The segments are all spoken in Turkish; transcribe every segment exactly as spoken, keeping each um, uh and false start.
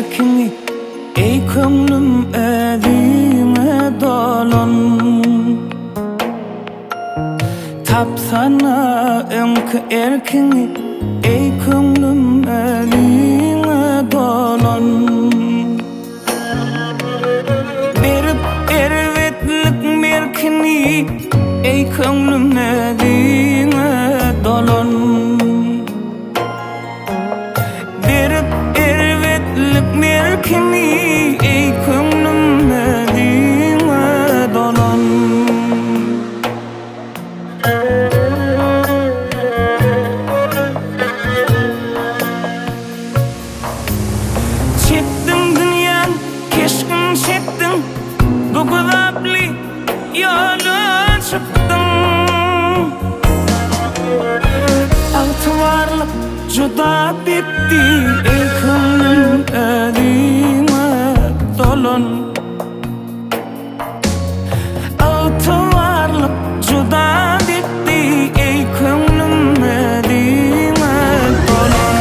erkini ey könglüm özüme dolan tapsana öňkü erkini ey könglüm özüme dolan berip erwetlik merkini ey könglüm özüme dolan merkini ey könglüm özüme dolan çekdim dünyan keşkin çekdim bu gudapli yola çıktım altı varlık juda bitti ey könglüm özüme dolan altı varlık juda bitti ey könglüm özüme dolan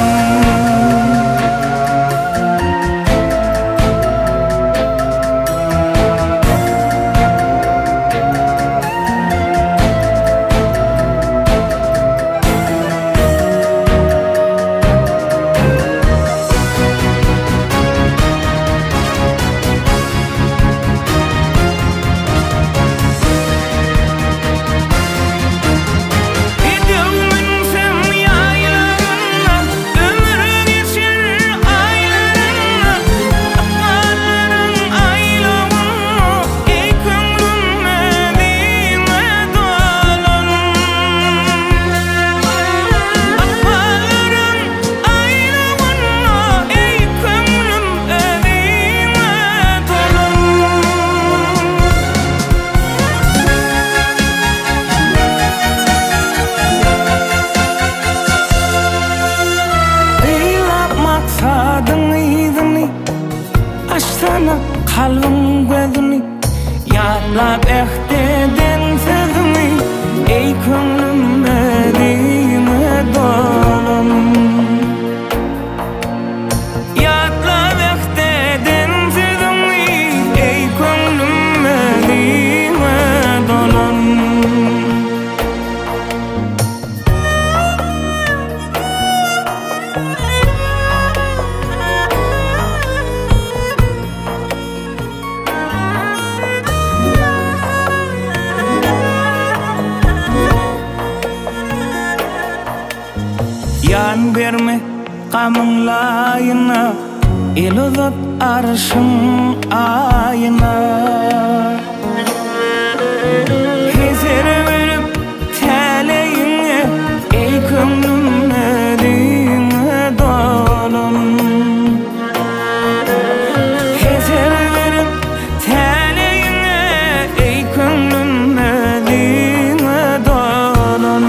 Açsana kalbim gözünü yatlap ehteden sözünü ey könglüm özüme dolan yatlap ehteden sözünü ey könglüm özüme dolan yan verme kamınlayına el uzat arşın ayına hezer verip teleyine ey könglüm özüme dolan hezer verip teleyine ey könglüm özüme dolan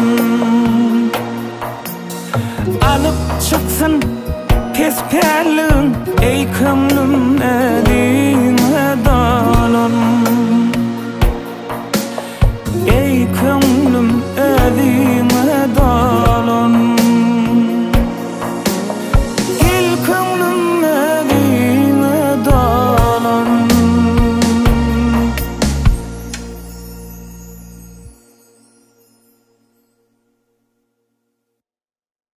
alıp çıksın pesperlin ey könglüm